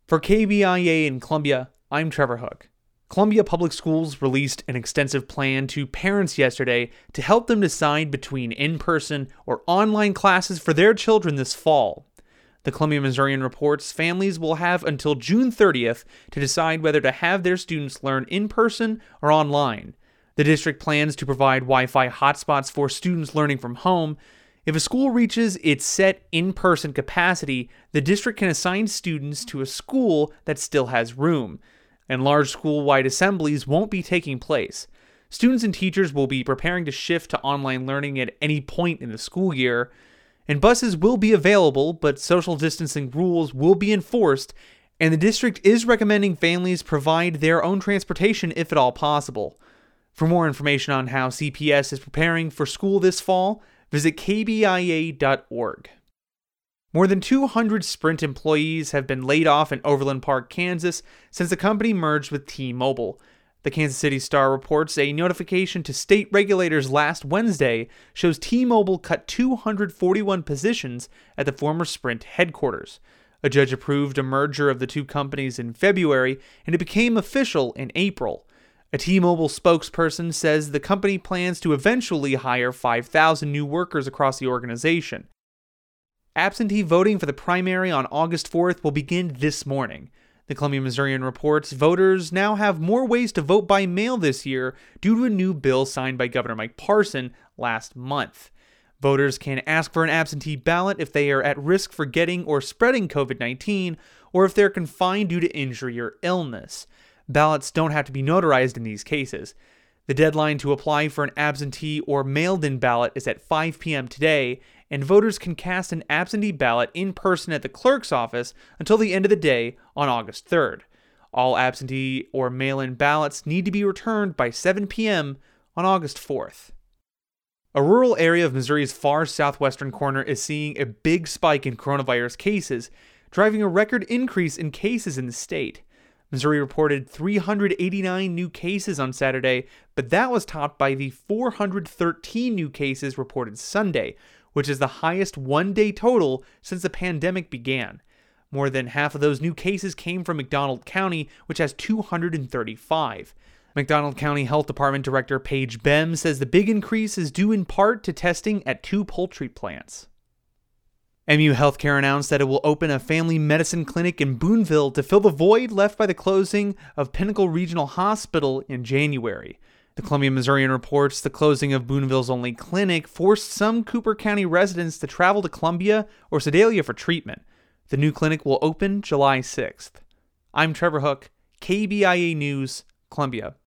For KBIA in Columbia, I'm Trevor Hook. Columbia Public Schools released an extensive plan to parents yesterday to help them decide between in-person or online classes for their children this fall. The Columbia Missourian reports families will have until June 30th to decide whether to have their students learn in person or online. The district plans to provide Wi-Fi hotspots for students learning from home. If a school reaches its set in-person capacity, the district can assign students to a school that still has room, and large school-wide assemblies won't be taking place. Students and teachers will be preparing to shift to online learning at any point in the school year, and buses will be available, but social distancing rules will be enforced, and the district is recommending families provide their own transportation if at all possible. For more information on how CPS is preparing for school this fall, visit kbia.org. More than 200 Sprint employees have been laid off in Overland Park, Kansas, since the company merged with T-Mobile. The Kansas City Star reports a notification to state regulators last Wednesday shows T-Mobile cut 241 positions at the former Sprint headquarters. A judge approved a merger of the two companies in February, and it became official in April. A T-Mobile spokesperson says the company plans to eventually hire 5,000 new workers across the organization. Absentee voting for the primary on August 4th will begin this morning. The Columbia Missourian reports voters now have more ways to vote by mail this year due to a new bill signed by Governor Mike Parson last month. Voters can ask for an absentee ballot if they are at risk for getting or spreading COVID-19 or if they're confined due to injury or illness. Ballots don't have to be notarized in these cases. The deadline to apply for an absentee or mailed-in ballot is at 5 p.m. today, and voters can cast an absentee ballot in person at the clerk's office until the end of the day on August 3rd. All absentee or mail-in ballots need to be returned by 7 p.m. on August 4th. A rural area of Missouri's far southwestern corner is seeing a big spike in coronavirus cases, driving a record increase in cases in the state. Missouri reported 389 new cases on Saturday, but that was topped by the 413 new cases reported Sunday, which is the highest one-day total since the pandemic began. More than half of those new cases came from McDonald County, which has 235. McDonald County Health Department Director Paige Bem says the big increase is due in part to testing at 2 poultry plants. MU Healthcare announced that it will open a family medicine clinic in Boonville to fill the void left by the closing of Pinnacle Regional Hospital in January. The Columbia Missourian reports the closing of Boonville's only clinic forced some Cooper County residents to travel to Columbia or Sedalia for treatment. The new clinic will open July 6th. I'm Trevor Hook, KBIA News, Columbia.